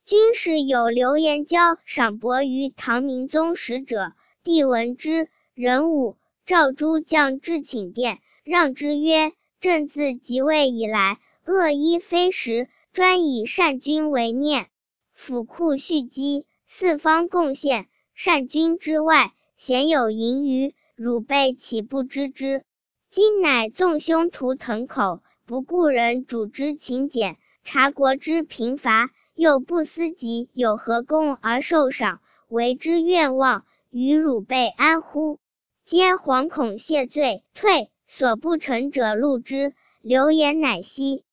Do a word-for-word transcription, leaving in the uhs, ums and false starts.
君士有刘延交赏伯于唐明宗使者，帝闻之，壬午，召诸将至寝殿，让之曰：朕自即位以来，恶衣非食，专以善君为念，府库蓄积，四方贡献，善君之外，鲜有盈余，汝辈岂不知之？今乃纵凶图腾口，不顾人主之勤俭，察国之贫乏，又不思己有何功而受赏，为之愿望，与汝辈安乎？皆惶恐谢罪，退，所不臣者录之。刘言乃息。